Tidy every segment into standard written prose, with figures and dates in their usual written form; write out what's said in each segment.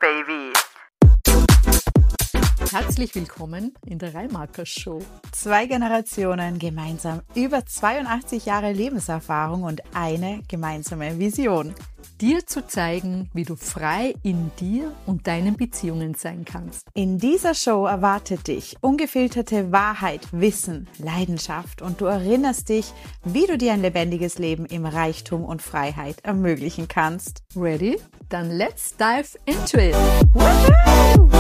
Baby. Herzlich willkommen in der Reimacher Show. 2 Generationen gemeinsam, über 82 Jahre Lebenserfahrung und eine gemeinsame Vision. Dir zu zeigen, wie du frei in dir und deinen Beziehungen sein kannst. In dieser Show erwartet dich ungefilterte Wahrheit, Wissen, Leidenschaft und du erinnerst dich, wie du dir ein lebendiges Leben im Reichtum und Freiheit ermöglichen kannst. Ready? Dann let's dive into it! Woohoo!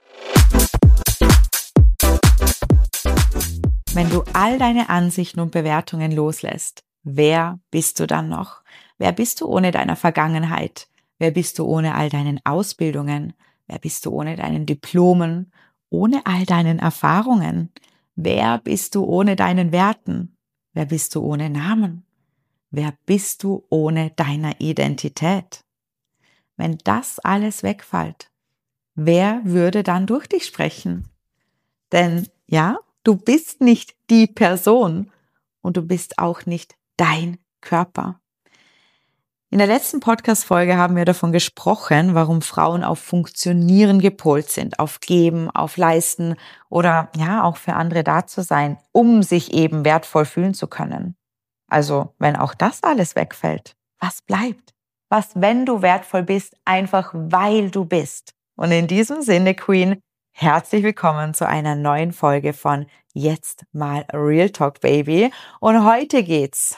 Wenn du all deine Ansichten und Bewertungen loslässt, wer bist du dann noch? Wer bist du ohne deiner Vergangenheit? Wer bist du ohne all deinen Ausbildungen? Wer bist du ohne deinen Diplomen? Ohne all deinen Erfahrungen? Wer bist du ohne deinen Werten? Wer bist du ohne Namen? Wer bist du ohne deiner Identität? Wenn das alles wegfällt, wer würde dann durch dich sprechen? Denn ja, du bist nicht die Person und du bist auch nicht dein Körper. In der letzten Podcast-Folge haben wir davon gesprochen, warum Frauen auf Funktionieren gepolt sind, auf Geben, auf Leisten oder ja, auch für andere da zu sein, um sich eben wertvoll fühlen zu können. Also, wenn auch das alles wegfällt, was bleibt? Was, wenn du wertvoll bist, einfach weil du bist? Und in diesem Sinne, Queen, herzlich willkommen zu einer neuen Folge von Jetzt mal Real Talk Baby. Und heute,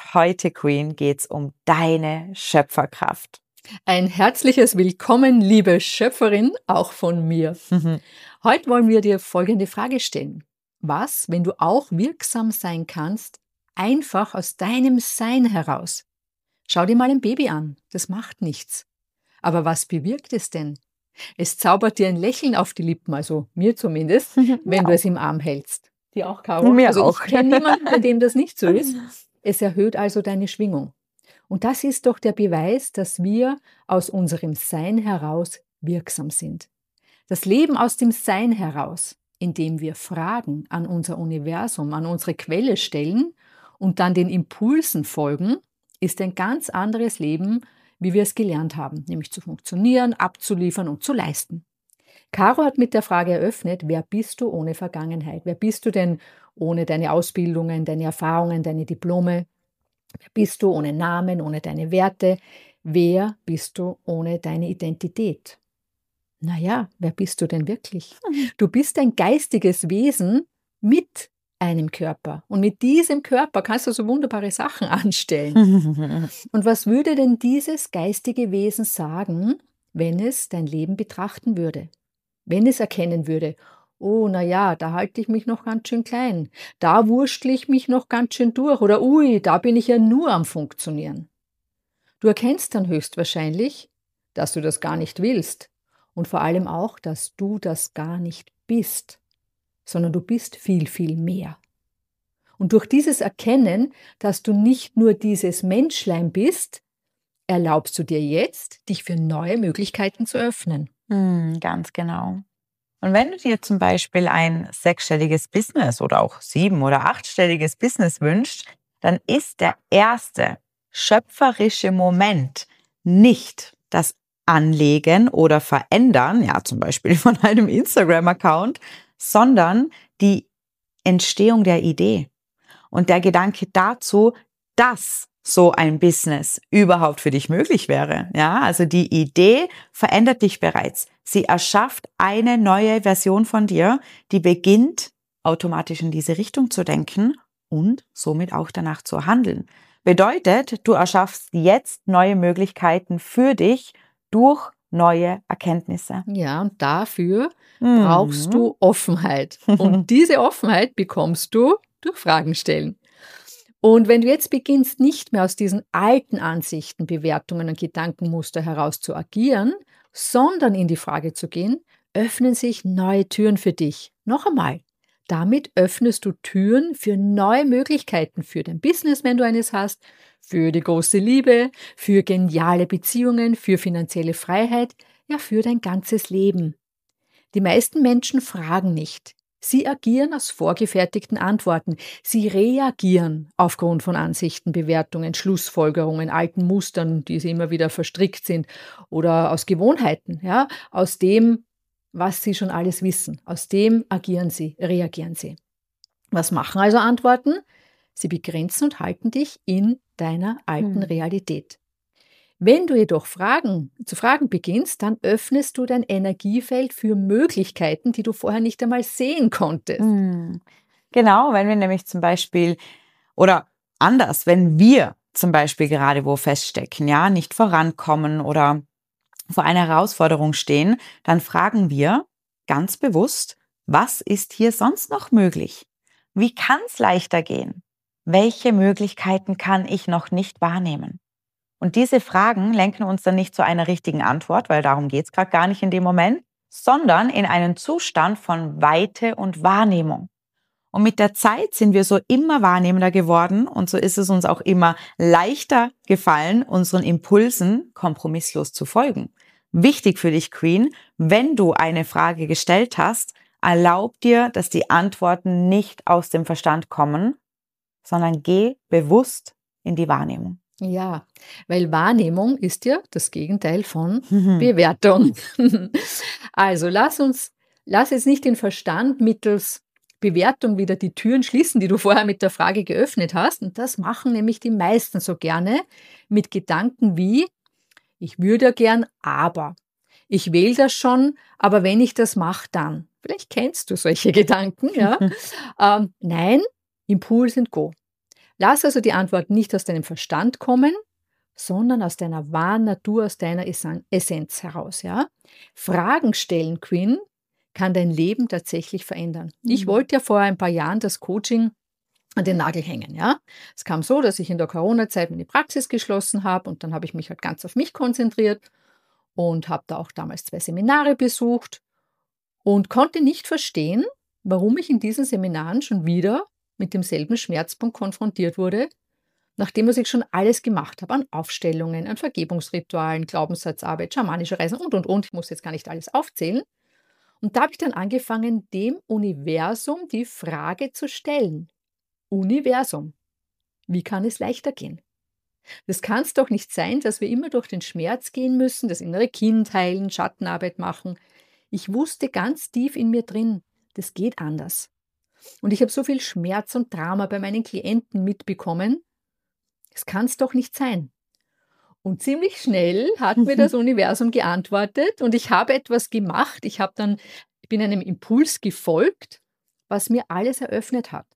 Queen, geht's um deine Schöpferkraft. Ein herzliches Willkommen, liebe Schöpferin, auch von mir. Heute wollen wir dir folgende Frage stellen. Was, wenn du auch wirksam sein kannst, einfach aus deinem Sein heraus? Schau dir mal ein Baby an, das macht nichts. Aber was bewirkt es denn? Es zaubert dir ein Lächeln auf die Lippen, also mir zumindest, wenn du es im Arm hältst. Dir auch, Caro? Mir also auch. Ich kenne niemanden, bei dem das nicht so ist. Es erhöht also deine Schwingung. Und das ist doch der Beweis, dass wir aus unserem Sein heraus wirksam sind. Das Leben aus dem Sein heraus, indem wir Fragen an unser Universum, an unsere Quelle stellen und dann den Impulsen folgen, ist ein ganz anderes Leben, wie wir es gelernt haben, nämlich zu funktionieren, abzuliefern und zu leisten. Caro hat mit der Frage eröffnet, wer bist du ohne Vergangenheit? Wer bist du denn ohne deine Ausbildungen, deine Erfahrungen, deine Diplome? Wer bist du ohne Namen, ohne deine Werte? Wer bist du ohne deine Identität? Naja, wer bist du denn wirklich? Du bist ein geistiges Wesen mit einem Körper. Und mit diesem Körper kannst du so wunderbare Sachen anstellen. Und was würde denn dieses geistige Wesen sagen, wenn es dein Leben betrachten würde? Wenn es erkennen würde, oh, naja, da halte ich mich noch ganz schön klein. Da wurschtle ich mich noch ganz schön durch. Oder ui, da bin ich ja nur am Funktionieren. Du erkennst dann höchstwahrscheinlich, dass du das gar nicht willst. Und vor allem auch, dass du das gar nicht bist, sondern du bist viel, viel mehr. Und durch dieses Erkennen, dass du nicht nur dieses Menschlein bist, erlaubst du dir jetzt, dich für neue Möglichkeiten zu öffnen. Ganz genau. Und wenn du dir zum Beispiel ein 6-stelliges Business oder auch 7- oder 8-stelliges Business wünschst, dann ist der erste schöpferische Moment nicht das Anlegen oder Verändern, ja zum Beispiel von einem Instagram-Account, sondern die Entstehung der Idee und der Gedanke dazu, dass so ein Business überhaupt für dich möglich wäre. Ja, also die Idee verändert dich bereits. Sie erschafft eine neue Version von dir, die beginnt automatisch in diese Richtung zu denken und somit auch danach zu handeln. Bedeutet, du erschaffst jetzt neue Möglichkeiten für dich durch neue Erkenntnisse. Ja, und dafür brauchst du Offenheit. Und diese Offenheit bekommst du durch Fragen stellen. Und wenn du jetzt beginnst, nicht mehr aus diesen alten Ansichten, Bewertungen und Gedankenmuster heraus zu agieren, sondern in die Frage zu gehen, öffnen sich neue Türen für dich. Noch einmal, damit öffnest du Türen für neue Möglichkeiten für dein Business, wenn du eines hast, für die große Liebe, für geniale Beziehungen, für finanzielle Freiheit, ja für dein ganzes Leben. Die meisten Menschen fragen nicht, Sie agieren aus vorgefertigten Antworten. Sie reagieren aufgrund von Ansichten, Bewertungen, Schlussfolgerungen, alten Mustern, die sie immer wieder verstrickt sind, oder aus Gewohnheiten, ja, aus dem, was sie schon alles wissen. Aus dem agieren sie, reagieren sie. Was machen also Antworten? Sie begrenzen und halten dich in deiner alten Realität. Wenn du jedoch zu fragen beginnst, dann öffnest du dein Energiefeld für Möglichkeiten, die du vorher nicht einmal sehen konntest. Genau, wenn wir nämlich zum Beispiel, oder anders, wenn wir zum Beispiel gerade wo feststecken, ja, nicht vorankommen oder vor einer Herausforderung stehen, dann fragen wir ganz bewusst, was ist hier sonst noch möglich? Wie kann es leichter gehen? Welche Möglichkeiten kann ich noch nicht wahrnehmen? Und diese Fragen lenken uns dann nicht zu einer richtigen Antwort, weil darum geht es gerade gar nicht in dem Moment, sondern in einen Zustand von Weite und Wahrnehmung. Und mit der Zeit sind wir so immer wahrnehmender geworden und so ist es uns auch immer leichter gefallen, unseren Impulsen kompromisslos zu folgen. Wichtig für dich, Queen, wenn du eine Frage gestellt hast, erlaub dir, dass die Antworten nicht aus dem Verstand kommen, sondern geh bewusst in die Wahrnehmung. Ja, weil Wahrnehmung ist ja das Gegenteil von Bewertung. Also lass jetzt nicht den Verstand mittels Bewertung wieder die Türen schließen, die du vorher mit der Frage geöffnet hast. Und das machen nämlich die meisten so gerne mit Gedanken wie, ich würde ja gern, aber. Ich wähle das schon, aber wenn ich das mache, dann. Vielleicht kennst du solche Gedanken, ja. Nein, Impuls and Go. Lass also die Antwort nicht aus deinem Verstand kommen, sondern aus deiner wahren Natur, aus deiner Essenz heraus. Ja? Fragen stellen, Queen, kann dein Leben tatsächlich verändern. Ich wollte ja vor ein paar Jahren das Coaching an den Nagel hängen. Ja? Es kam so, dass ich in der Corona-Zeit meine Praxis geschlossen habe und dann habe ich mich halt ganz auf mich konzentriert und habe da auch damals 2 Seminare besucht und konnte nicht verstehen, warum ich in diesen Seminaren schon wieder mit demselben Schmerzpunkt konfrontiert wurde, nachdem ich schon alles gemacht habe an Aufstellungen, an Vergebungsritualen, Glaubenssatzarbeit, schamanische Reisen und. Ich muss jetzt gar nicht alles aufzählen. Und da habe ich dann angefangen, dem Universum die Frage zu stellen. Universum, wie kann es leichter gehen? Das kann es doch nicht sein, dass wir immer durch den Schmerz gehen müssen, das innere Kind heilen, Schattenarbeit machen. Ich wusste ganz tief in mir drin, das geht anders. Und ich habe so viel Schmerz und Drama bei meinen Klienten mitbekommen. Das kann es doch nicht sein. Und ziemlich schnell hat mir das Universum geantwortet und ich habe etwas gemacht. Ich bin einem Impuls gefolgt, was mir alles eröffnet hat.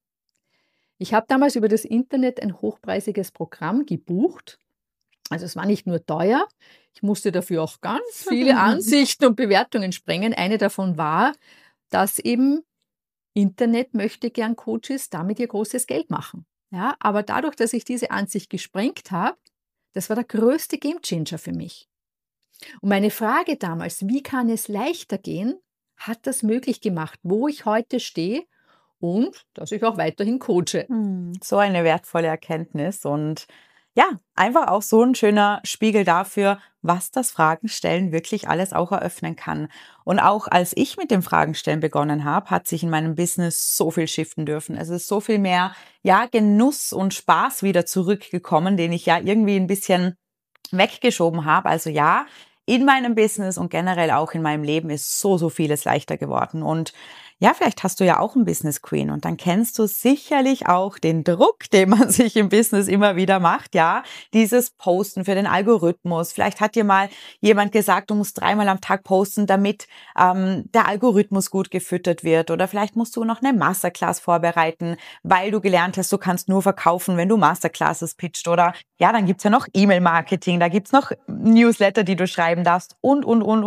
Ich habe damals über das Internet ein hochpreisiges Programm gebucht. Also es war nicht nur teuer, ich musste dafür auch ganz viele Ansichten und Bewertungen sprengen. Eine davon war, dass eben Internet möchte gern Coaches damit ihr großes Geld machen. Ja, aber dadurch, dass ich diese Ansicht gesprengt habe, das war der größte Gamechanger für mich. Und meine Frage damals, wie kann es leichter gehen, hat das möglich gemacht, wo ich heute stehe und dass ich auch weiterhin coache. So eine wertvolle Erkenntnis und ja, einfach auch so ein schöner Spiegel dafür, was das Fragenstellen wirklich alles auch eröffnen kann. Und auch als ich mit dem Fragenstellen begonnen habe, hat sich in meinem Business so viel shiften dürfen. Es ist so viel mehr, ja, Genuss und Spaß wieder zurückgekommen, den ich ja irgendwie ein bisschen weggeschoben habe. Also ja, in meinem Business und generell auch in meinem Leben ist so vieles leichter geworden. Und ja, vielleicht hast du ja auch ein Business Queen und dann kennst du sicherlich auch den Druck, den man sich im Business immer wieder macht, ja, dieses Posten für den Algorithmus. Vielleicht hat dir mal jemand gesagt, du musst 3-mal am Tag posten, damit der Algorithmus gut gefüttert wird, oder vielleicht musst du noch eine Masterclass vorbereiten, weil du gelernt hast, du kannst nur verkaufen, wenn du Masterclasses pitcht, oder ja, dann gibt's ja noch E-Mail-Marketing, da gibt's noch Newsletter, die du schreiben darfst und.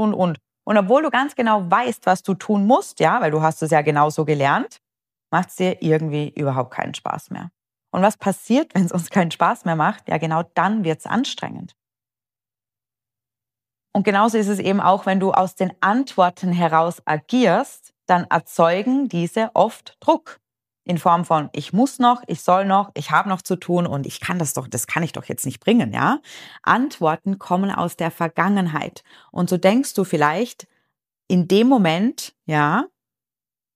Und obwohl du ganz genau weißt, was du tun musst, ja, weil du hast es ja genauso gelernt, macht es dir irgendwie überhaupt keinen Spaß mehr. Und was passiert, wenn es uns keinen Spaß mehr macht? Ja, genau dann wird es anstrengend. Und genauso ist es eben auch, wenn du aus den Antworten heraus agierst, dann erzeugen diese oft Druck. In Form von, ich muss noch, ich soll noch, ich habe noch zu tun und das kann ich doch jetzt nicht bringen, ja? Antworten kommen aus der Vergangenheit. Und so denkst du vielleicht in dem Moment, ja,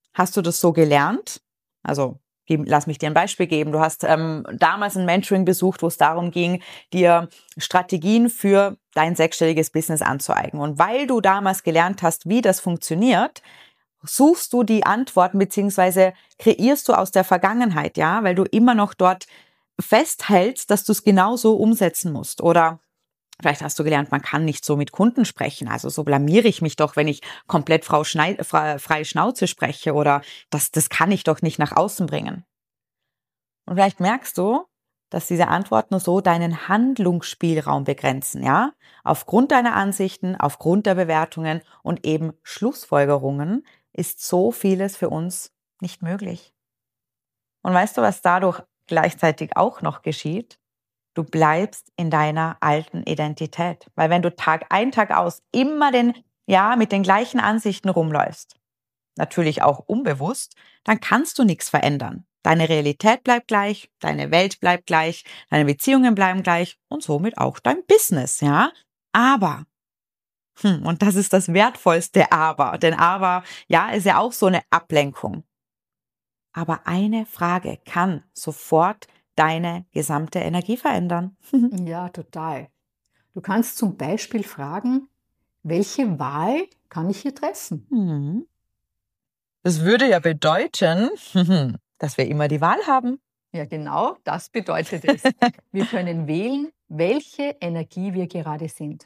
Hast du das so gelernt? Also lass mich dir ein Beispiel geben. Du hast damals ein Mentoring besucht, wo es darum ging, dir Strategien für dein sechsstelliges Business anzueignen. Und weil du damals gelernt hast, wie das funktioniert, suchst du die Antworten beziehungsweise kreierst du aus der Vergangenheit, ja, weil du immer noch dort festhältst, dass du es genauso umsetzen musst. Oder vielleicht hast du gelernt, man kann nicht so mit Kunden sprechen. Also so blamiere ich mich doch, wenn ich komplett freie Schnauze spreche, oder das kann ich doch nicht nach außen bringen. Und vielleicht merkst du, dass diese Antworten nur so deinen Handlungsspielraum begrenzen, ja? Aufgrund deiner Ansichten, aufgrund der Bewertungen und eben Schlussfolgerungen ist so vieles für uns nicht möglich. Und weißt du, was dadurch gleichzeitig auch noch geschieht? Du bleibst in deiner alten Identität. Weil wenn du Tag ein, Tag aus immer mit den gleichen Ansichten rumläufst, natürlich auch unbewusst, dann kannst du nichts verändern. Deine Realität bleibt gleich, deine Welt bleibt gleich, deine Beziehungen bleiben gleich und somit auch dein Business, ja? Aber, und das ist das wertvollste Aber, denn Aber, ja, ist ja auch so eine Ablenkung. Aber eine Frage kann sofort deine gesamte Energie verändern. Ja, total. Du kannst zum Beispiel fragen, welche Wahl kann ich hier treffen? Das würde ja bedeuten, dass wir immer die Wahl haben. Ja, genau, das bedeutet es. Wir können wählen, welche Energie wir gerade sind.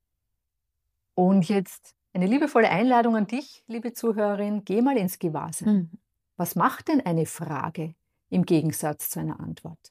Und jetzt eine liebevolle Einladung an dich, liebe Zuhörerin, geh mal ins Gewahrsein. Was macht denn eine Frage im Gegensatz zu einer Antwort?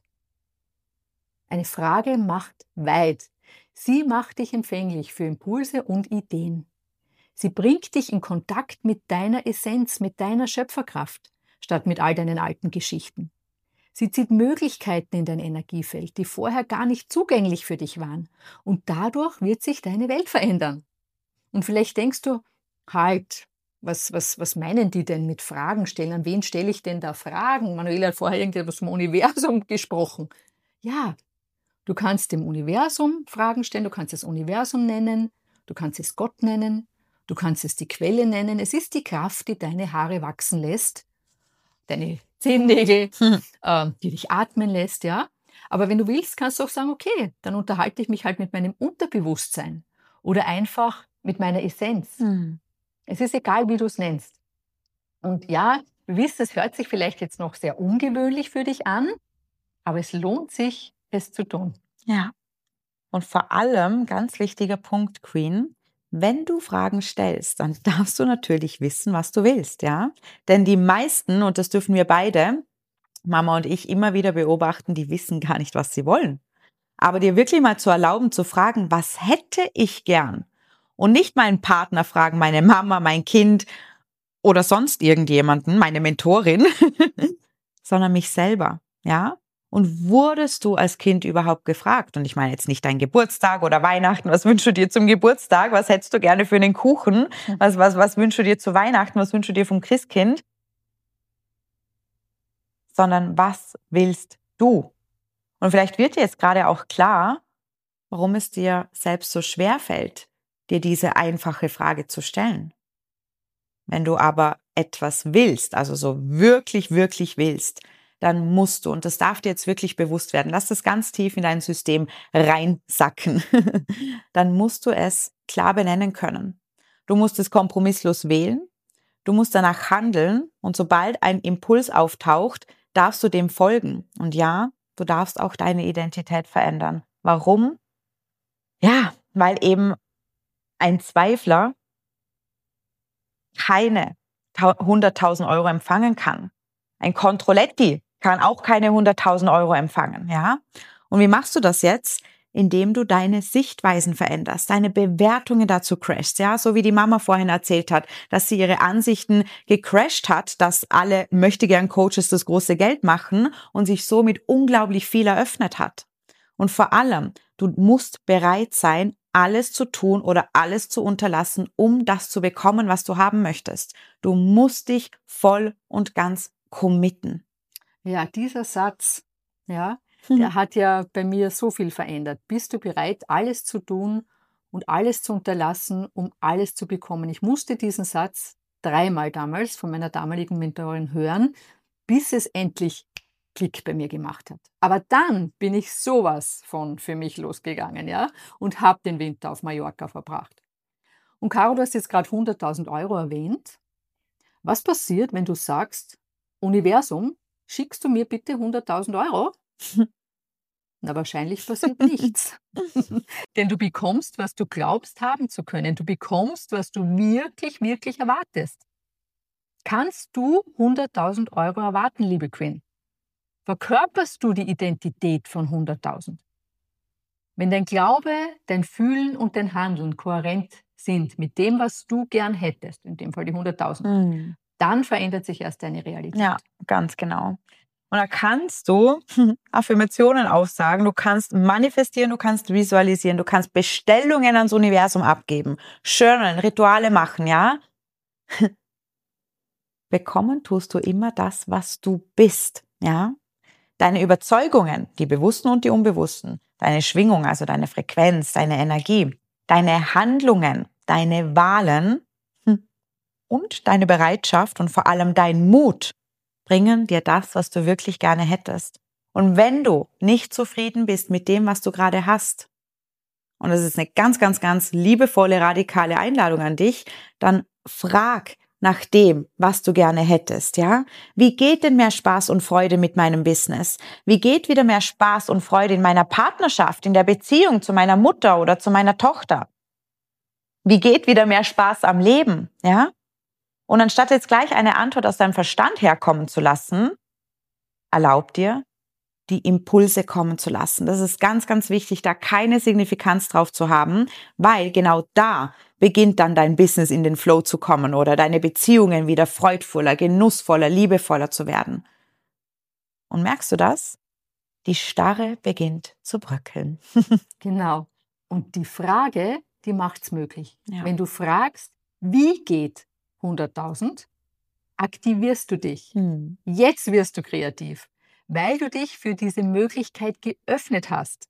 Eine Frage macht weit. Sie macht dich empfänglich für Impulse und Ideen. Sie bringt dich in Kontakt mit deiner Essenz, mit deiner Schöpferkraft, statt mit all deinen alten Geschichten. Sie zieht Möglichkeiten in dein Energiefeld, die vorher gar nicht zugänglich für dich waren. Und dadurch wird sich deine Welt verändern. Und vielleicht denkst du, halt, was meinen die denn mit Fragen stellen? An wen stelle ich denn da Fragen? Manuela hat vorher irgendetwas vom Universum gesprochen. Ja, du kannst dem Universum Fragen stellen, du kannst das Universum nennen, du kannst es Gott nennen, du kannst es die Quelle nennen. Es ist die Kraft, die deine Haare wachsen lässt, deine Zehennägel, die dich atmen lässt, ja. Aber wenn du willst, kannst du auch sagen, okay, dann unterhalte ich mich halt mit meinem Unterbewusstsein oder einfach mit meiner Essenz. Es ist egal, wie du es nennst. Und ja, du wirst, es hört sich vielleicht jetzt noch sehr ungewöhnlich für dich an, aber es lohnt sich, es zu tun. Ja. Und vor allem, ganz wichtiger Punkt, Queen, wenn du Fragen stellst, dann darfst du natürlich wissen, was du willst, ja? Denn die meisten, und das dürfen wir beide, Mama und ich, immer wieder beobachten, die wissen gar nicht, was sie wollen. Aber dir wirklich mal zu erlauben, zu fragen, was hätte ich gern? Und nicht meinen Partner fragen, meine Mama, mein Kind oder sonst irgendjemanden, meine Mentorin, sondern mich selber, ja? Und wurdest du als Kind überhaupt gefragt? Und ich meine jetzt nicht dein Geburtstag oder Weihnachten, was wünschst du dir zum Geburtstag? Was hättest du gerne für einen Kuchen? Was wünschst du dir zu Weihnachten? Was wünschst du dir vom Christkind? Sondern was willst du? Und vielleicht wird dir jetzt gerade auch klar, warum es dir selbst so schwer fällt, dir diese einfache Frage zu stellen. Wenn du aber etwas willst, also so wirklich, wirklich willst, dann musst du, und das darf dir jetzt wirklich bewusst werden, lass das ganz tief in dein System reinsacken, dann musst du es klar benennen können. Du musst es kompromisslos wählen, du musst danach handeln und sobald ein Impuls auftaucht, darfst du dem folgen. Und ja, du darfst auch deine Identität verändern. Warum? Ja, weil eben ein Zweifler keine 100.000 Euro empfangen kann. Ein Controletti kann auch keine 100.000 Euro empfangen, ja? Und wie machst du das jetzt? Indem du deine Sichtweisen veränderst, deine Bewertungen dazu crashst, ja? So wie die Mama vorhin erzählt hat, dass sie ihre Ansichten gecrashed hat, dass alle möchtegern Coaches das große Geld machen und sich somit unglaublich viel eröffnet hat. Und vor allem, du musst bereit sein, alles zu tun oder alles zu unterlassen, um das zu bekommen, was du haben möchtest. Du musst dich voll und ganz committen. Ja, dieser Satz, ja, der hat ja bei mir so viel verändert. Bist du bereit, alles zu tun und alles zu unterlassen, um alles zu bekommen? Ich musste diesen Satz dreimal damals von meiner damaligen Mentorin hören, bis es endlich Klick bei mir gemacht hat. Aber dann bin ich sowas von für mich losgegangen, ja, und habe den Winter auf Mallorca verbracht. Und Caro, du hast jetzt gerade 100.000 Euro erwähnt. Was passiert, wenn du sagst, Universum, schickst du mir bitte 100.000 Euro? Na, wahrscheinlich passiert nichts. Denn du bekommst, was du glaubst haben zu können. Du bekommst, was du wirklich, wirklich erwartest. Kannst du 100.000 Euro erwarten, liebe Queen? Verkörperst du die Identität von 100.000? Wenn dein Glaube, dein Fühlen und dein Handeln kohärent sind mit dem, was du gern hättest, in dem Fall die 100.000, dann verändert sich erst deine Realität. Ja, ganz genau. Und da kannst du Affirmationen aufsagen, du kannst manifestieren, du kannst visualisieren, du kannst Bestellungen ans Universum abgeben, journalen, Rituale machen, ja? Bekommen tust du immer das, was du bist, ja? Deine Überzeugungen, die bewussten und die unbewussten, deine Schwingung, also deine Frequenz, deine Energie, deine Handlungen, deine Wahlen und deine Bereitschaft und vor allem dein Mut bringen dir das, was du wirklich gerne hättest. Und wenn du nicht zufrieden bist mit dem, was du gerade hast, und das ist eine ganz, ganz, ganz liebevolle, radikale Einladung an dich, dann frag nach dem, was du gerne hättest, ja? Wie geht denn mehr Spaß und Freude mit meinem Business? Wie geht wieder mehr Spaß und Freude in meiner Partnerschaft, in der Beziehung zu meiner Mutter oder zu meiner Tochter? Wie geht wieder mehr Spaß am Leben, ja? Und anstatt jetzt gleich eine Antwort aus deinem Verstand herkommen zu lassen, erlaub dir, die Impulse kommen zu lassen. Das ist ganz, ganz wichtig, da keine Signifikanz drauf zu haben, weil genau da beginnt dann dein Business in den Flow zu kommen oder deine Beziehungen wieder freudvoller, genussvoller, liebevoller zu werden. Und merkst du das? Die Starre beginnt zu bröckeln. Genau. Und die Frage, die macht's möglich. Ja. Wenn du fragst, wie geht 100.000, aktivierst du dich. Jetzt wirst du kreativ, weil du dich für diese Möglichkeit geöffnet hast.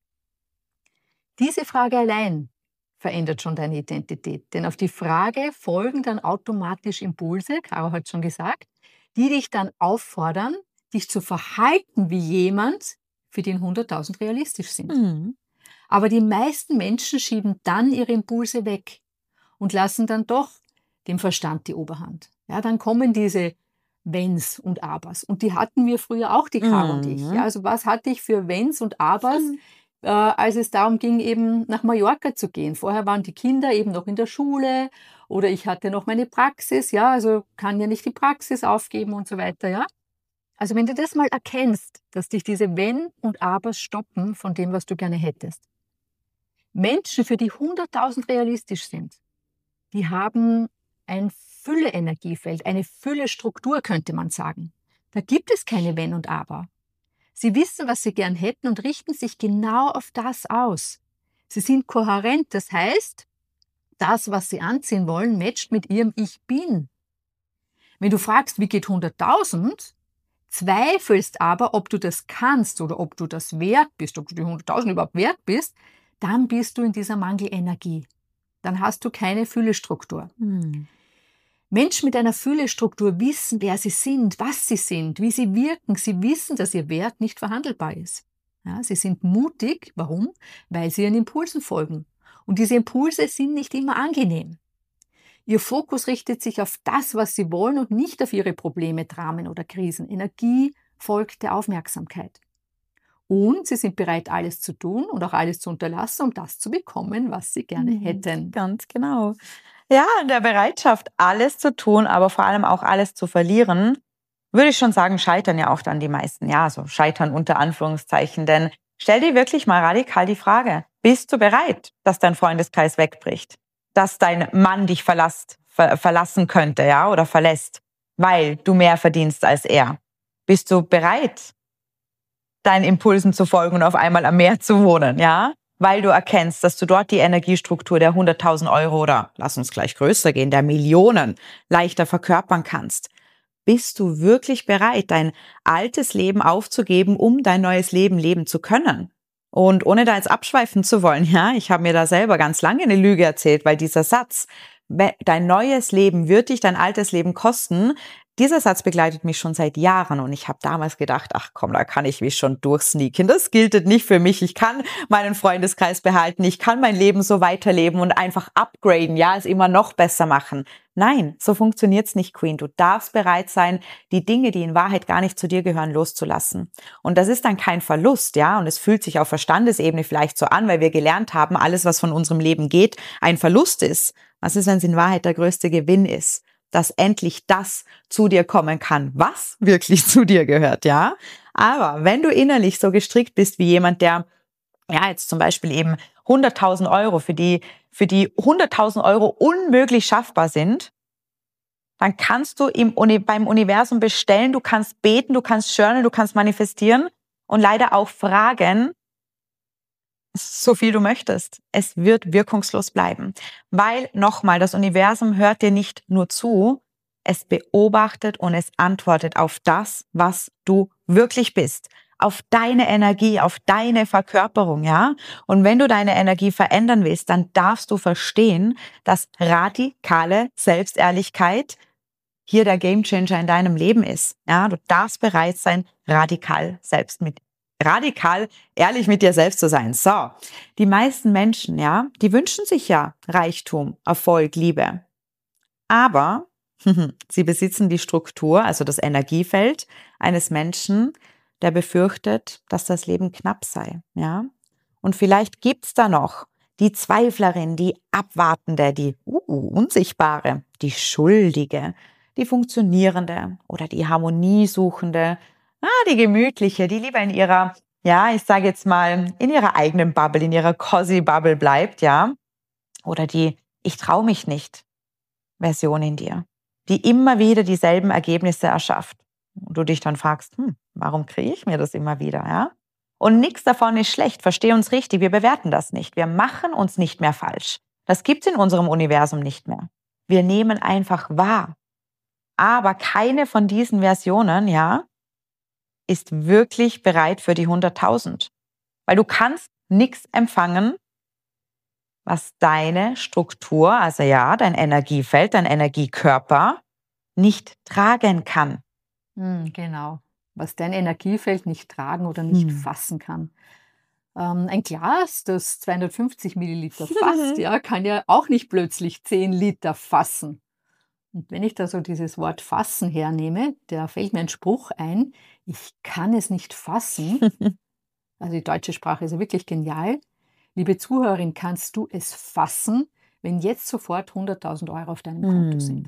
Diese Frage allein verändert schon deine Identität, denn auf die Frage folgen dann automatisch Impulse, Caro hat schon gesagt, die dich dann auffordern, dich zu verhalten wie jemand, für den 100.000 realistisch sind. Aber die meisten Menschen schieben dann ihre Impulse weg und lassen dann doch dem Verstand die Oberhand. Ja, dann kommen diese Wenns und Abers. Und die hatten wir früher auch, die Caro und ich. Ja, also was hatte ich für Wenns und Abers, als es darum ging, eben nach Mallorca zu gehen? Vorher waren die Kinder eben noch in der Schule oder ich hatte noch meine Praxis. Ja, also kann ja nicht die Praxis aufgeben und so weiter. Ja, also wenn du das mal erkennst, dass dich diese Wenn und Abers stoppen von dem, was du gerne hättest. Menschen, für die 100.000 realistisch sind, die haben ein Fülle-Energiefeld, eine Fülle-Struktur, könnte man sagen. Da gibt es keine Wenn und Aber. Sie wissen, was sie gern hätten und richten sich genau auf das aus. Sie sind kohärent, das heißt, das, was sie anziehen wollen, matcht mit ihrem Ich Bin. Wenn du fragst, wie geht 100.000, zweifelst aber, ob du das kannst oder ob du das wert bist, ob du die 100.000 überhaupt wert bist, dann bist du in dieser Mangelenergie. Dann hast du keine Füllestruktur. Menschen mit einer Füllestruktur wissen, wer sie sind, was sie sind, wie sie wirken. Sie wissen, dass ihr Wert nicht verhandelbar ist. Ja, sie sind mutig. Warum? Weil sie ihren Impulsen folgen. Und diese Impulse sind nicht immer angenehm. Ihr Fokus richtet sich auf das, was sie wollen und nicht auf ihre Probleme, Dramen oder Krisen. Energie folgt der Aufmerksamkeit. Und sie sind bereit, alles zu tun und auch alles zu unterlassen, um das zu bekommen, was sie gerne hätten. Ganz genau. Ja, in der Bereitschaft, alles zu tun, aber vor allem auch alles zu verlieren, würde ich schon sagen, scheitern ja auch dann die meisten. Ja, so scheitern unter Anführungszeichen. Denn stell dir wirklich mal radikal die Frage, bist du bereit, dass dein Freundeskreis wegbricht? Dass dein Mann dich verlassen könnte, ja, oder verlässt, weil du mehr verdienst als er? Bist du bereit, deinen Impulsen zu folgen und auf einmal am Meer zu wohnen, ja? Weil du erkennst, dass du dort die Energiestruktur der 100.000 Euro oder, lass uns gleich größer gehen, der Millionen leichter verkörpern kannst. Bist du wirklich bereit, dein altes Leben aufzugeben, um dein neues Leben leben zu können? Und ohne da jetzt abschweifen zu wollen, ja, ich habe mir da selber ganz lange eine Lüge erzählt, weil dieser Satz, dein neues Leben wird dich dein altes Leben kosten. Dieser Satz begleitet mich schon seit Jahren und ich habe damals gedacht, ach komm, da kann ich mich schon durchsneaken. Das gilt nicht für mich. Ich kann meinen Freundeskreis behalten, ich kann mein Leben so weiterleben und einfach upgraden, ja, es immer noch besser machen. Nein, so funktioniert's nicht, Queen. Du darfst bereit sein, die Dinge, die in Wahrheit gar nicht zu dir gehören, loszulassen. Und das ist dann kein Verlust, ja, und es fühlt sich auf Verstandesebene vielleicht so an, weil wir gelernt haben, alles, was von unserem Leben geht, ein Verlust ist. Was ist, wenn es in Wahrheit der größte Gewinn ist? Dass endlich das zu dir kommen kann, was wirklich zu dir gehört, ja. Aber wenn du innerlich so gestrickt bist wie jemand, der, ja, jetzt zum Beispiel eben 100.000 Euro, für die 100.000 Euro unmöglich schaffbar sind, dann kannst du beim Universum bestellen, du kannst beten, du kannst journalen, du kannst manifestieren und leider auch fragen, so viel du möchtest. Es wird wirkungslos bleiben. Weil, nochmal, das Universum hört dir nicht nur zu, es beobachtet und es antwortet auf das, was du wirklich bist. Auf deine Energie, auf deine Verkörperung, ja? Und wenn du deine Energie verändern willst, dann darfst du verstehen, dass radikale Selbstehrlichkeit hier der Gamechanger in deinem Leben ist. Ja, du darfst bereit sein, radikal ehrlich mit dir selbst zu sein. So, die meisten Menschen, ja, die wünschen sich ja Reichtum, Erfolg, Liebe. Aber sie besitzen die Struktur, also das Energiefeld eines Menschen, der befürchtet, dass das Leben knapp sei. Ja? Und vielleicht gibt's da noch die Zweiflerin, die Abwartende, die Unsichtbare, die Schuldige, die Funktionierende oder die Harmoniesuchende, die Gemütliche, die lieber in ihrer, ja, ich sage jetzt mal, in ihrer eigenen Bubble, in ihrer cozy Bubble bleibt, ja. Oder die Ich traue mich nicht Version in dir, die immer wieder dieselben Ergebnisse erschafft. Und du dich dann fragst, warum kriege ich mir das immer wieder, ja? Und nichts davon ist schlecht, versteh uns richtig, wir bewerten das nicht. Wir machen uns nicht mehr falsch. Das gibt's in unserem Universum nicht mehr. Wir nehmen einfach wahr. Aber keine von diesen Versionen, ja, ist wirklich bereit für die 100.000. Weil du kannst nichts empfangen, was deine Struktur, also ja, dein Energiefeld, dein Energiekörper nicht tragen kann. Genau, was dein Energiefeld nicht tragen oder nicht fassen kann. Ein Glas, das 250 Milliliter fasst, ja, kann ja auch nicht plötzlich 10 Liter fassen. Und wenn ich da so dieses Wort fassen hernehme, da fällt mir ein Spruch ein, ich kann es nicht fassen. Also die deutsche Sprache ist ja wirklich genial. Liebe Zuhörerin, kannst du es fassen, wenn jetzt sofort 100.000 Euro auf deinem Konto sind?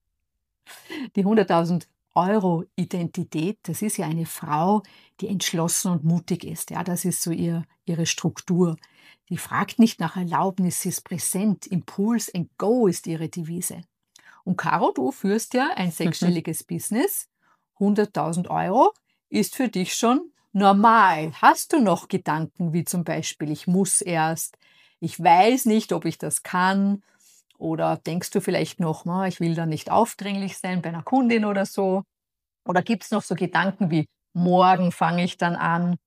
Die 100.000 Euro Identität, das ist ja eine Frau, die entschlossen und mutig ist. Ja, das ist so ihre Struktur. Die fragt nicht nach Erlaubnis, sie ist präsent. Impuls and Go ist ihre Devise. Und Caro, du führst ja ein sechsstelliges Business. 100.000 Euro ist für dich schon normal. Hast du noch Gedanken wie zum Beispiel, ich muss erst, ich weiß nicht, ob ich das kann? Oder denkst du vielleicht noch, ich will da nicht aufdringlich sein bei einer Kundin oder so? Oder gibt es noch so Gedanken wie, morgen fange ich dann an?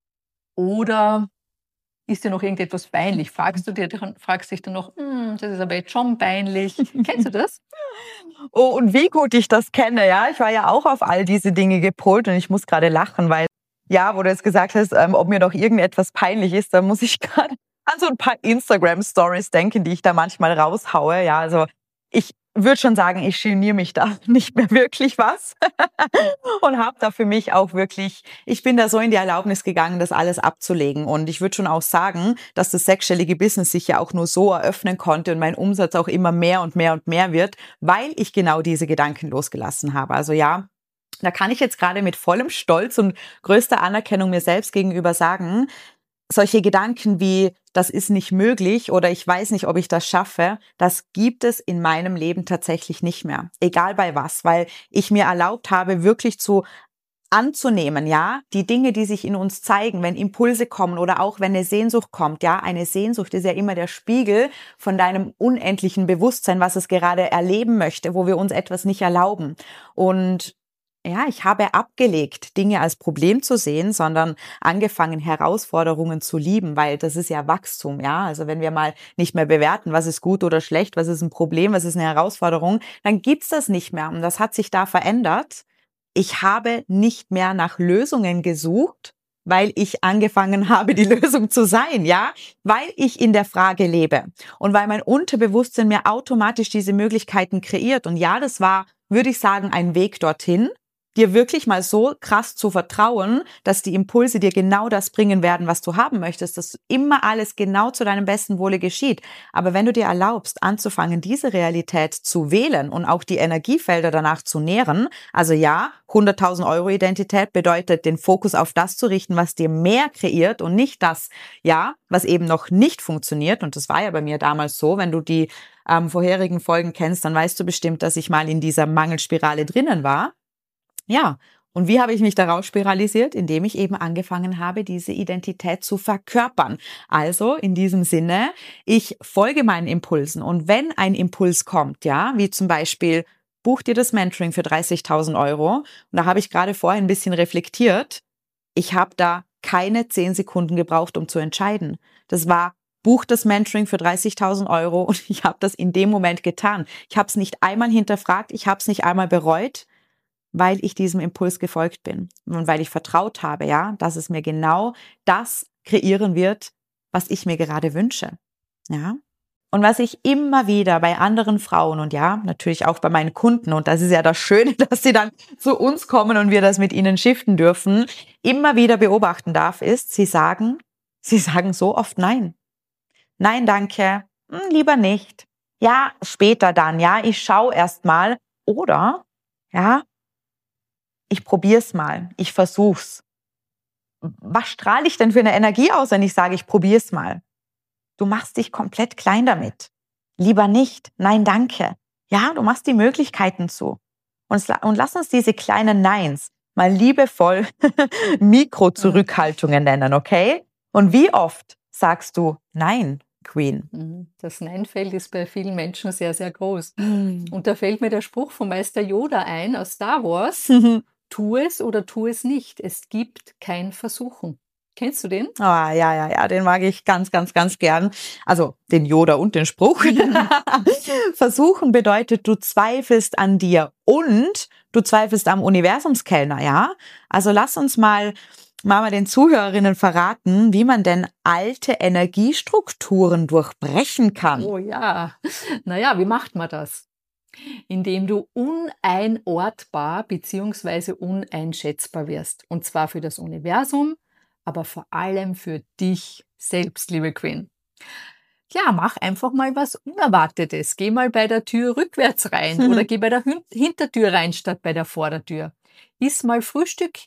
Oder ist dir noch irgendetwas peinlich? Fragst dich dann noch, das ist aber jetzt schon peinlich. Kennst du das? Oh, und wie gut ich das kenne, ja. Ich war ja auch auf all diese Dinge gepolt und ich muss gerade lachen, weil, ja, wo du jetzt gesagt hast, ob mir doch irgendetwas peinlich ist, da muss ich gerade an so ein paar Instagram-Stories denken, die ich da manchmal raushaue. Ja, also ich würde schon sagen, ich geniere mich da nicht mehr wirklich was und habe da für mich auch wirklich, ich bin da so in die Erlaubnis gegangen, das alles abzulegen. Und ich würde schon auch sagen, dass das sechsstellige Business sich ja auch nur so eröffnen konnte und mein Umsatz auch immer mehr und mehr und mehr wird, weil ich genau diese Gedanken losgelassen habe. Also ja, da kann ich jetzt gerade mit vollem Stolz und größter Anerkennung mir selbst gegenüber sagen, solche Gedanken wie, das ist nicht möglich oder ich weiß nicht, ob ich das schaffe, das gibt es in meinem Leben tatsächlich nicht mehr. Egal bei was, weil ich mir erlaubt habe, wirklich anzunehmen, ja, die Dinge, die sich in uns zeigen, wenn Impulse kommen oder auch wenn eine Sehnsucht kommt, ja, eine Sehnsucht ist ja immer der Spiegel von deinem unendlichen Bewusstsein, was es gerade erleben möchte, wo wir uns etwas nicht erlauben. Und ich habe abgelegt, Dinge als Problem zu sehen, sondern angefangen, Herausforderungen zu lieben, weil das ist ja Wachstum, ja. Also wenn wir mal nicht mehr bewerten, was ist gut oder schlecht, was ist ein Problem, was ist eine Herausforderung, dann gibt's das nicht mehr. Und das hat sich da verändert. Ich habe nicht mehr nach Lösungen gesucht, weil ich angefangen habe, die Lösung zu sein, ja, weil ich in der Frage lebe und weil mein Unterbewusstsein mir automatisch diese Möglichkeiten kreiert. Und ja, das war, würde ich sagen, ein Weg dorthin, dir wirklich mal so krass zu vertrauen, dass die Impulse dir genau das bringen werden, was du haben möchtest, dass immer alles genau zu deinem besten Wohle geschieht. Aber wenn du dir erlaubst, anzufangen, diese Realität zu wählen und auch die Energiefelder danach zu nähren, also ja, 100.000 Euro Identität bedeutet, den Fokus auf das zu richten, was dir mehr kreiert und nicht das, ja, was eben noch nicht funktioniert. Und das war ja bei mir damals so, wenn du die vorherigen Folgen kennst, dann weißt du bestimmt, dass ich mal in dieser Mangelspirale drinnen war. Ja, und wie habe ich mich daraus spiralisiert? Indem ich eben angefangen habe, diese Identität zu verkörpern. Also in diesem Sinne, ich folge meinen Impulsen und wenn ein Impuls kommt, ja, wie zum Beispiel, buch dir das Mentoring für 30.000 Euro, und da habe ich gerade vorher ein bisschen reflektiert, ich habe da keine 10 Sekunden gebraucht, um zu entscheiden. Das war, buch das Mentoring für 30.000 Euro und ich habe das in dem Moment getan. Ich habe es nicht einmal hinterfragt, ich habe es nicht einmal bereut, weil ich diesem Impuls gefolgt bin und weil ich vertraut habe, ja, dass es mir genau das kreieren wird, was ich mir gerade wünsche, ja. Und was ich immer wieder bei anderen Frauen und ja, natürlich auch bei meinen Kunden, und das ist ja das Schöne, dass sie dann zu uns kommen und wir das mit ihnen shiften dürfen, immer wieder beobachten darf, ist, sie sagen so oft nein. Nein, danke, lieber nicht. Ja, später dann, ja, ich schaue erst mal. Oder, ja, ich probier's mal, ich versuch's. Was strahle ich denn für eine Energie aus, wenn ich sage, ich probier's mal? Du machst dich komplett klein damit. Lieber nicht. Nein, danke. Ja, du machst die Möglichkeiten zu. Und lass uns diese kleinen Neins mal liebevoll Mikro-Zurückhaltungen nennen, okay? Und wie oft sagst du Nein, Queen? Das Nein-Feld ist bei vielen Menschen sehr, sehr groß. Und da fällt mir der Spruch von Meister Yoda ein aus Star Wars. Tu es oder tu es nicht. Es gibt kein Versuchen. Kennst du den? Ah, ja, den mag ich ganz, ganz, ganz gern. Also den Yoda und den Spruch. Versuchen bedeutet, du zweifelst an dir und du zweifelst am Universumskellner, ja? Also lass uns mal den Zuhörerinnen verraten, wie man denn alte Energiestrukturen durchbrechen kann. Oh ja. Naja, wie macht man das? Indem du uneinortbar bzw. uneinschätzbar wirst. Und zwar für das Universum, aber vor allem für dich selbst, liebe Queen. Ja, mach einfach mal was Unerwartetes. Geh mal bei der Tür rückwärts rein oder geh bei der Hintertür rein statt bei der Vordertür. Iss mal Frühstück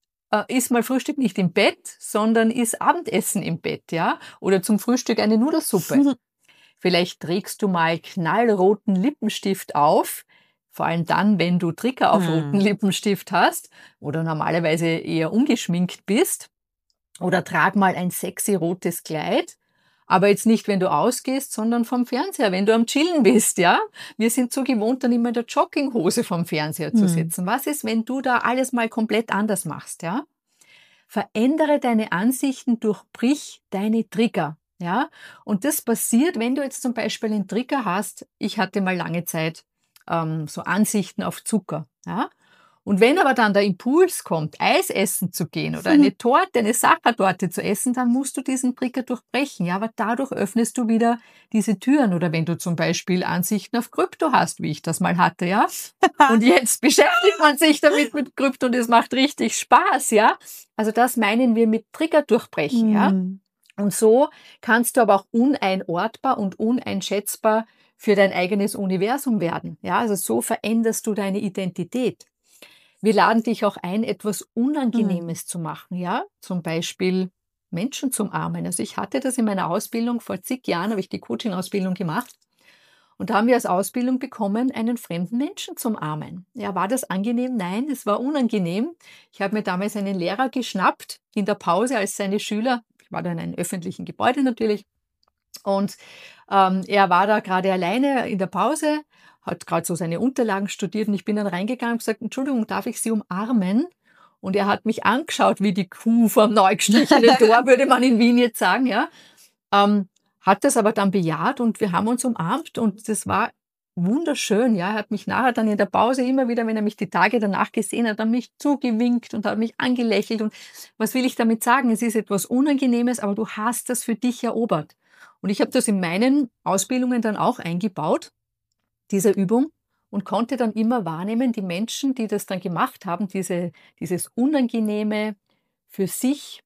nicht im Bett, sondern iss Abendessen im Bett, ja? Oder zum Frühstück eine Nudelsuppe. Vielleicht trägst du mal knallroten Lippenstift auf, vor allem dann, wenn du Trigger auf roten Lippenstift hast oder normalerweise eher ungeschminkt bist. Oder trag mal ein sexy rotes Kleid, aber jetzt nicht, wenn du ausgehst, sondern vom Fernseher, wenn du am Chillen bist, ja? Wir sind so gewohnt, dann immer in der Jogginghose vom Fernseher zu sitzen. Was ist, wenn du da alles mal komplett anders machst, ja? Verändere deine Ansichten, durchbrich deine Trigger. Ja, und das passiert, wenn du jetzt zum Beispiel einen Trigger hast. Ich hatte mal lange Zeit so Ansichten auf Zucker. Ja, und wenn aber dann der Impuls kommt, Eis essen zu gehen oder eine Torte, eine Sachertorte zu essen, dann musst du diesen Trigger durchbrechen. Ja, aber dadurch öffnest du wieder diese Türen. Oder wenn du zum Beispiel Ansichten auf Krypto hast, wie ich das mal hatte, ja. Und jetzt beschäftigt man sich damit mit Krypto und es macht richtig Spaß, ja. Also das meinen wir mit Trigger durchbrechen, ja. Und so kannst du aber auch uneinortbar und uneinschätzbar für dein eigenes Universum werden. Ja, also so veränderst du deine Identität. Wir laden dich auch ein, etwas Unangenehmes zu machen. Ja, zum Beispiel Menschen zu umarmen. Also ich hatte das in meiner Ausbildung, vor zig Jahren habe ich die Coaching-Ausbildung gemacht. Und da haben wir als Ausbildung bekommen, einen fremden Menschen zu umarmen. Ja, war das angenehm? Nein, es war unangenehm. Ich habe mir damals einen Lehrer geschnappt in der Pause als seine Schüler. Ich war da in einem öffentlichen Gebäude natürlich. Und er war da gerade alleine in der Pause, hat gerade so seine Unterlagen studiert und ich bin dann reingegangen und gesagt, Entschuldigung, darf ich Sie umarmen? Und er hat mich angeschaut wie die Kuh vom neu gestrichenen Tor, würde man in Wien jetzt sagen, ja. Hat das aber dann bejaht und wir haben uns umarmt und das war wunderschön, ja. Er hat mich nachher dann in der Pause immer wieder, wenn er mich die Tage danach gesehen hat, an mich zugewinkt und hat mich angelächelt. Und was will ich damit sagen? Es ist etwas Unangenehmes, aber du hast das für dich erobert. Und ich habe das in meinen Ausbildungen dann auch eingebaut, diese Übung, und konnte dann immer wahrnehmen, die Menschen, die das dann gemacht haben, dieses Unangenehme für sich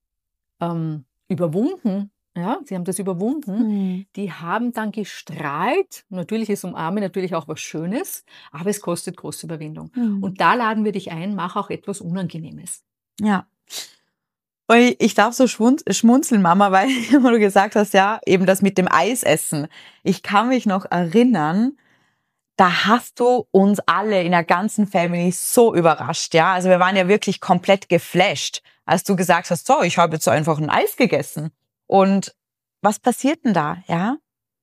überwunden, ja, sie haben das überwunden, die haben dann gestrahlt. Natürlich ist Umarmen natürlich auch was Schönes, aber es kostet große Überwindung. Und da laden wir dich ein, mach auch etwas Unangenehmes. Ja. Und ich darf so schmunzeln, Mama, weil du gesagt hast, ja, eben das mit dem Eisessen. Ich kann mich noch erinnern, da hast du uns alle in der ganzen Family so überrascht, ja. Also wir waren ja wirklich komplett geflasht, als du gesagt hast, so, ich habe jetzt einfach ein Eis gegessen. Und was passiert denn da, ja?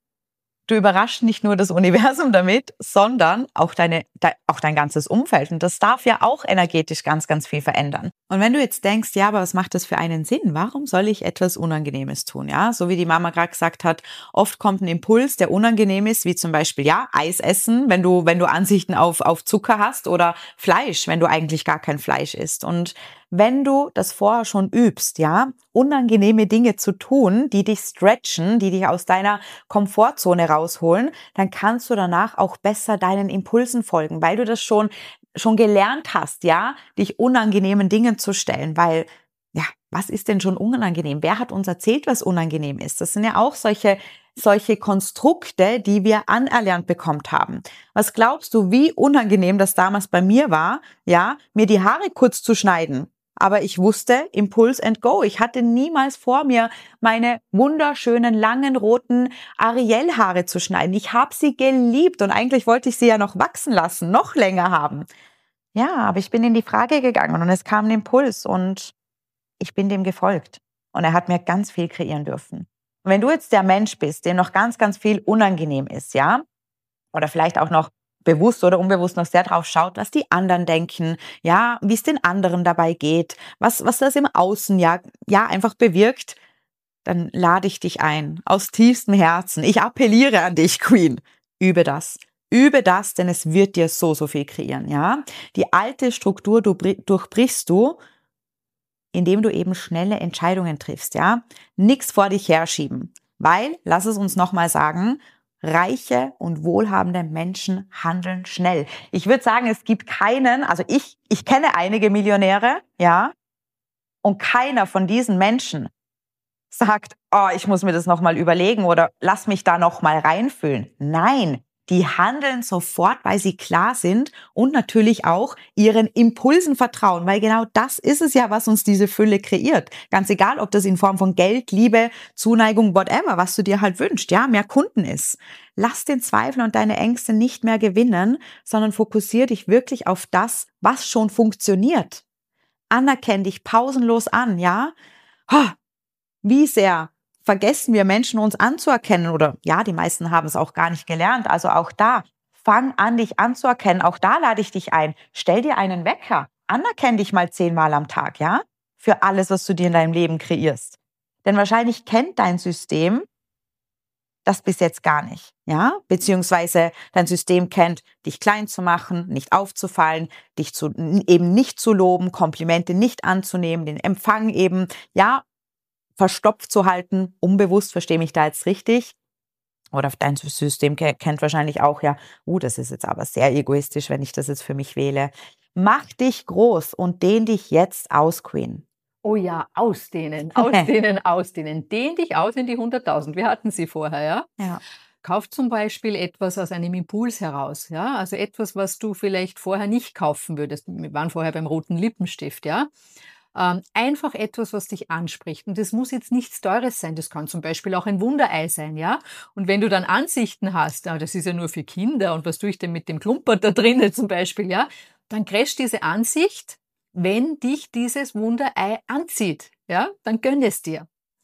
Du überraschst nicht nur das Universum damit, sondern auch dein ganzes Umfeld. Und das darf ja auch energetisch ganz, ganz viel verändern. Und wenn du jetzt denkst, ja, aber was macht das für einen Sinn? Warum soll ich etwas Unangenehmes tun? Ja, so wie die Mama gerade gesagt hat, oft kommt ein Impuls, der unangenehm ist, wie zum Beispiel, ja, Eis essen, wenn du Ansichten auf Zucker hast, oder Fleisch, wenn du eigentlich gar kein Fleisch isst. Und wenn du das vorher schon übst, ja, unangenehme Dinge zu tun, die dich stretchen, die dich aus deiner Komfortzone rausholen, dann kannst du danach auch besser deinen Impulsen folgen, weil du das schon gelernt hast, ja, dich unangenehmen Dingen zu stellen, weil, ja, was ist denn schon unangenehm? Wer hat uns erzählt, was unangenehm ist? Das sind ja auch solche Konstrukte, die wir anerlernt bekommen haben. Was glaubst du, wie unangenehm das damals bei mir war, ja, mir die Haare kurz zu schneiden? Aber ich wusste, Impulse and go. Ich hatte niemals vor, mir meine wunderschönen, langen, roten Ariel-Haare zu schneiden. Ich habe sie geliebt und eigentlich wollte ich sie ja noch wachsen lassen, noch länger haben. Ja, aber ich bin in die Frage gegangen und es kam ein Impuls und ich bin dem gefolgt. Und er hat mir ganz viel kreieren dürfen. Und wenn du jetzt der Mensch bist, dem noch ganz, ganz viel unangenehm ist, ja, oder vielleicht auch noch bewusst oder unbewusst noch sehr drauf schaut, was die anderen denken, ja, wie es den anderen dabei geht, was das im Außen ja einfach bewirkt, dann lade ich dich ein, aus tiefstem Herzen. Ich appelliere an dich, Queen. Übe das. Übe das, denn es wird dir so, so viel kreieren, ja. Die alte Struktur durchbrichst du, indem du eben schnelle Entscheidungen triffst, ja. Nichts vor dich herschieben, weil, lass es uns nochmal sagen, reiche und wohlhabende Menschen handeln schnell. Ich würde sagen, es gibt keinen, also ich kenne einige Millionäre, ja, und keiner von diesen Menschen sagt, oh, ich muss mir das nochmal überlegen oder lass mich da nochmal reinfühlen. Nein, die handeln sofort, weil sie klar sind und natürlich auch ihren Impulsen vertrauen, weil genau das ist es ja, was uns diese Fülle kreiert. Ganz egal, ob das in Form von Geld, Liebe, Zuneigung, whatever, was du dir halt wünschst, ja, mehr Kunden ist. Lass den Zweifel und deine Ängste nicht mehr gewinnen, sondern fokussier dich wirklich auf das, was schon funktioniert. Anerkenn dich pausenlos an, ja? Wie sehr vergessen wir Menschen, uns anzuerkennen, oder ja, die meisten haben es auch gar nicht gelernt. Also auch da, fang an, dich anzuerkennen. Auch da lade ich dich ein. Stell dir einen Wecker. Anerkenn dich mal 10-mal am Tag, ja? Für alles, was du dir in deinem Leben kreierst. Denn wahrscheinlich kennt dein System das bis jetzt gar nicht, ja? Beziehungsweise dein System kennt, dich klein zu machen, nicht aufzufallen, dich eben nicht zu loben, Komplimente nicht anzunehmen, den Empfang eben, ja, verstopft zu halten, unbewusst, verstehe mich da jetzt richtig. Oder dein System kennt wahrscheinlich auch, ja, das ist jetzt aber sehr egoistisch, wenn ich das jetzt für mich wähle. Mach dich groß und dehn dich jetzt aus, Queen. Oh ja, ausdehnen, ausdehnen, ausdehnen. Dehn dich aus in die 100.000. Wir hatten sie vorher, ja? Ja. Kauf zum Beispiel etwas aus einem Impuls heraus, ja? Also etwas, was du vielleicht vorher nicht kaufen würdest. Wir waren vorher beim roten Lippenstift, ja? Einfach etwas, was dich anspricht. Und das muss jetzt nichts Teures sein. Das kann zum Beispiel auch ein Wunderei sein, ja? Und wenn du dann Ansichten hast, das ist ja nur für Kinder und was tue ich denn mit dem Klumpert da drinnen zum Beispiel, ja? Dann crasht diese Ansicht, wenn dich dieses Wunderei anzieht, ja? Dann gönn es dir.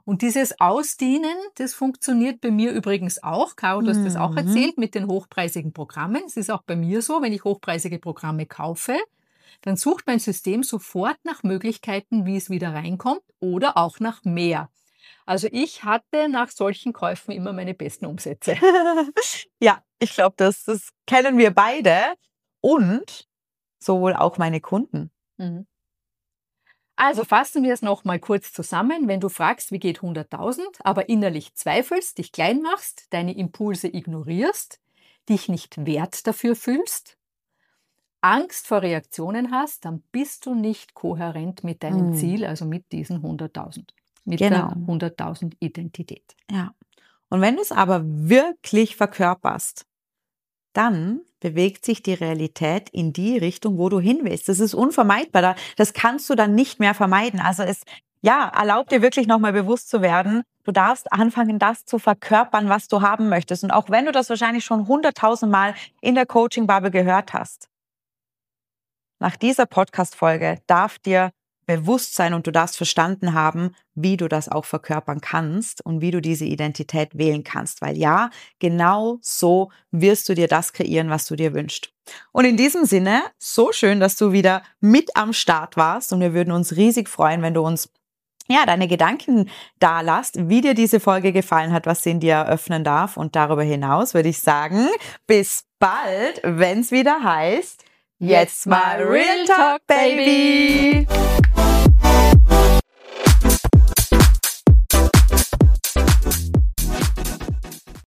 Und dieses Ausdienen, das funktioniert bei mir übrigens auch. Caro, du hast das auch erzählt mit den hochpreisigen Programmen. Es ist auch bei mir so, wenn ich hochpreisige Programme kaufe, dann sucht mein System sofort nach Möglichkeiten, wie es wieder reinkommt oder auch nach mehr. Also ich hatte nach solchen Käufen immer meine besten Umsätze. Ja, ich glaube, das kennen wir beide und sowohl auch meine Kunden. Mhm. Also fassen wir es nochmal kurz zusammen. Wenn du fragst, wie geht 100.000, aber innerlich zweifelst, dich klein machst, deine Impulse ignorierst, dich nicht wert dafür fühlst, Angst vor Reaktionen hast, dann bist du nicht kohärent mit deinem Ziel, also mit diesen 100.000, mit der 100.000 Identität. Ja. Und wenn du es aber wirklich verkörperst, dann bewegt sich die Realität in die Richtung, wo du hin willst. Das ist unvermeidbar. Das kannst du dann nicht mehr vermeiden. Also erlaub dir wirklich nochmal bewusst zu werden, du darfst anfangen, das zu verkörpern, was du haben möchtest. Und auch wenn du das wahrscheinlich schon 100.000 Mal in der Coaching-Bubble gehört hast, nach dieser Podcast-Folge darf dir bewusst sein und du darfst verstanden haben, wie du das auch verkörpern kannst und wie du diese Identität wählen kannst. Weil ja, genau so wirst du dir das kreieren, was du dir wünschst. Und in diesem Sinne, so schön, dass du wieder mit am Start warst und wir würden uns riesig freuen, wenn du uns deine Gedanken da lasst, wie dir diese Folge gefallen hat, was sie in dir eröffnen darf. Und darüber hinaus würde ich sagen, bis bald, wenn es wieder heißt, jetzt mal Real Talk, Baby!